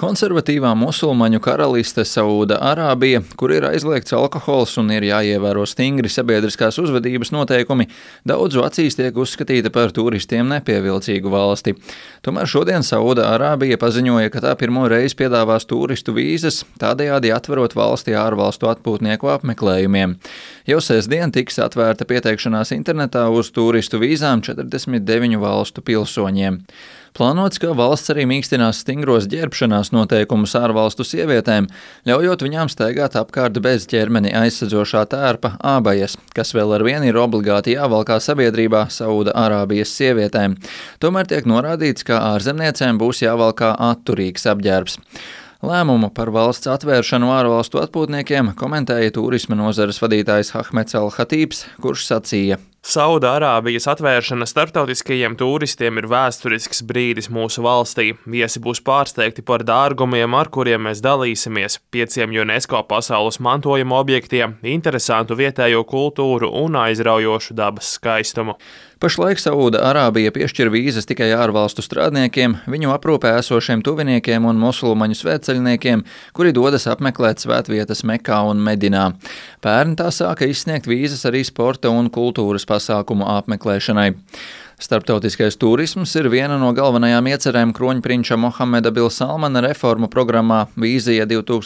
Konservatīvā musulmaņu karaliste Saūda Arābija, kur ir aizliegts alkohols un ir jāievēro stingri sabiedriskās uzvedības noteikumi, daudzu acīs tiek uzskatīta par turistiem nepievilcīgu valsti. Tomēr šodien Saūda Arābija paziņoja, ka tā pirmo reizi piedāvās turistu vīzas, tādējādi atverot valsti ārvalstu atpūtnieku apmeklējumiem. Jau sestdien tiks atvērta pieteikšanās internetā uz turistu vīzām 49 valstu pilsoņiem. Plānots, ka valsts arī mīkstinās stingros ģērbšanās noteikumus ārvalstu sievietēm, ļaujot viņām staigāt apkārt bez ķermeni aizsedzošā tērpa ābajas, kas vēl arvien ir obligāti jāvalkā sabiedrībā Saūda Arābijas sievietēm. Tomēr tiek norādīts, ka ārzemniecēm būs jāvalkā atturīgs apģērbs. Lēmumu par valsts atvēršanu ārvalstu atpūtniekiem komentēja turisma nozares vadītājs Ahmeds Al-Hatības, kurš sacīja: Saūda Arābijas atvēršana starptautiskajiem turistiem ir vēsturisks brīdis mūsu valstī. Viesi būs pārsteigti par dārgumiem, ar kuriem mēs dalīsimies, 5 UNESCO pasaules mantojuma objektiem, interesantu vietējo kultūru un aizraujošu dabas skaistumu. Pašlaik Saūda Arābija piešķir vīzas tikai ārvalstu strādniekiem, viņu aprūpē esošiem tuviniekiem un musulmaņu svētceļniekiem, kuri dodas apmeklēt svētvietas Mekā un Medinā. Pērn tā sāka izsniegt vīzas arī sporta un kultūras pasākumu apmeklēšanai. Starptautiskais turisms ir viena no galvenajām iecerēm kroņprinča Mohameda bin Salmana reformu programmā Vīzija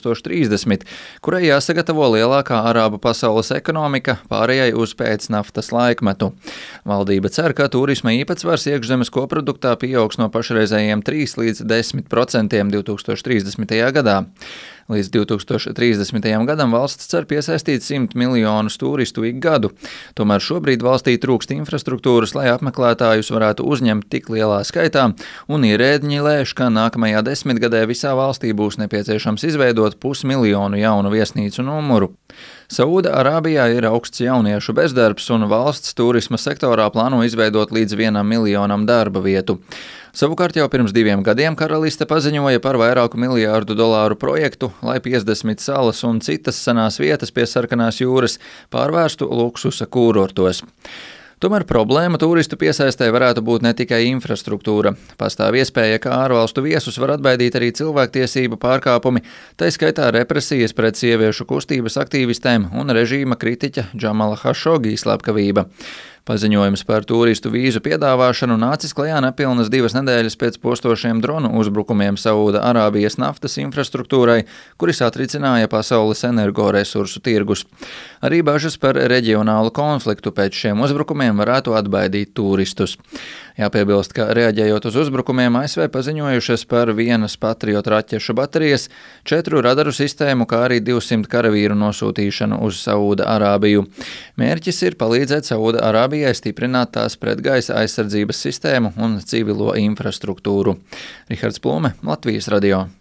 2030, kurai jāsagatavo lielākā arābu pasaules ekonomika pārējai uz pēcnaftas laikmetu. Valdība cer, ka turisma īpatsvars iekšzemes koproduktā pieaugs no pašreizējiem 3 līdz 10% 2030. gadā. Līdz 2030. gadam valsts cer piesaistīt 100 miljonus turistu ik gadu. Tomēr šobrīd valstī trūkst infrastruktūras, lai apmeklētājus varētu uzņemt tik lielā skaitā, un ierēdņi lēš, ka nākamajā desmitgadē visā valstī būs nepieciešams izveidot 500 000 jaunu viesnīcu numuru. Saūda Arābijā ir augsts jauniešu bezdarbs, un valsts turisma sektorā plāno izveidot līdz 1 miljonam darba vietu. Savukārt jau pirms 2 gadiem karaliste paziņoja par vairāku miljārdu dolāru projektu, lai 50 salas un citas senās vietas pie Sarkanās jūras pārvērstu luksusa kūrortos. Tomēr problēma turistu piesaistē varētu būt ne tikai infrastruktūra. Pastāv iespēja, ka ārvalstu viesus var atbaidīt arī cilvēktiesību pārkāpumi, tai skaitā represijas pret sieviešu kustības aktīvistēm un režīma kritiķa Džamala Hašogī slepkavība. Paziņojums par turistu vīzu piedāvāšanu nācis klajā nepilnas 2 nedēļas pēc postošiem dronu uzbrukumiem Saūda Arābijas naftas infrastruktūrai, kuri satricināja pasaules energoresursu tirgus. Arī bažas par reģionālu konfliktu pēc šiem uzbrukumiem varētu atbaidīt turistus. Jāpiebilst, ka reaģējot uz uzbrukumiem ASV paziņojušas par 1 Patriot raķešu baterijas, 4 radaru sistēmu, kā arī 200 karavīru nosūtīšanu uz Saūda Arābiju. Mērķis ir palīdzēt Saūda Arābijai stiprināt tās pretgaisa aizsardzības sistēmu un civilo infrastruktūru. Rihards Plume, Latvijas radio.